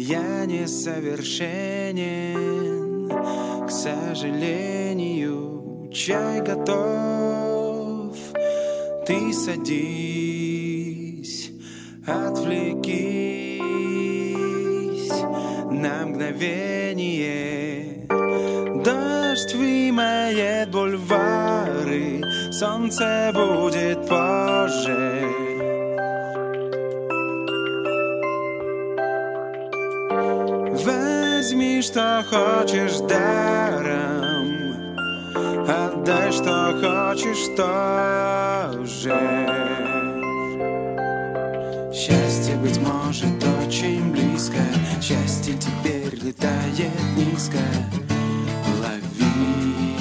Я несовершенен, к сожалению. Чай готов, ты садись, отвлекись на мгновение. Дождь вымоет бульвары, солнце будет позже. Возьми, что хочешь даром, отдай, что хочешь тоже. Счастье, быть может, очень близко. Счастье теперь летает низко. Лови,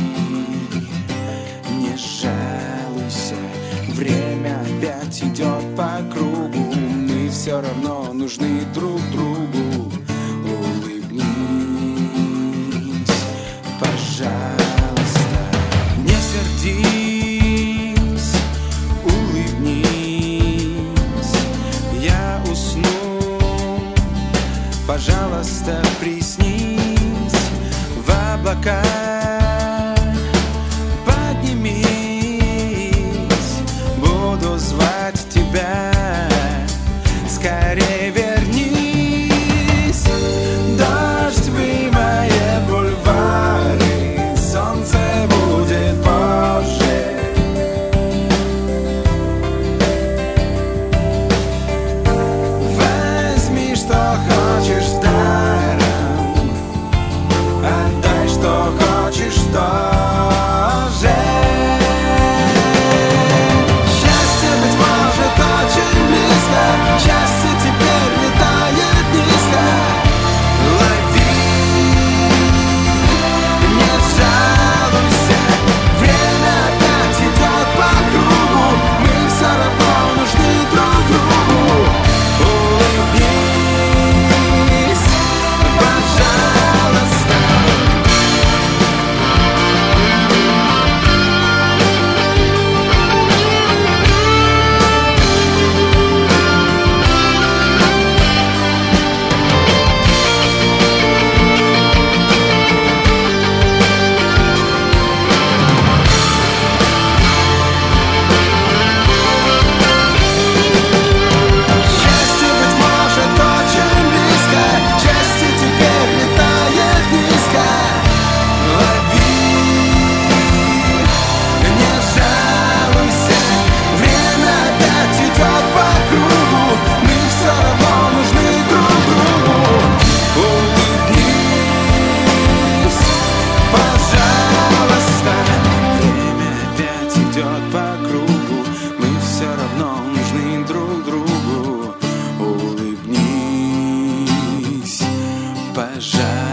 не жалуйся. Время опять идет по кругу. Мы все равно нужны друг другу. Пожалуйста, не сердись, улыбнись, я усну. Пожалуйста, приснись в облака, поднимись, буду звать тебя, скорее вернись. Дождь вымоет бульвары, солнце будет позже. Возьми, что хочешь даром, отдай, что хочешь тоже. Счастье, быть может, очень близко. Счастье теперь летает низко. Лови, не жалуйся. Время опять идет по кругу. Мы все равно нужны друг другу. Улыбнись, пожалуйста. Счастье, быть может, очень близко. Счастье теперь летает низко. Лови, не жалуйся. Время опять идет по кругу. Мы все равно нужны друг другу. Улыбнись, пожалуйста. Время опять идет по кругу. Мы все равно нужны друг другу. Улыбнись, пожалуйста.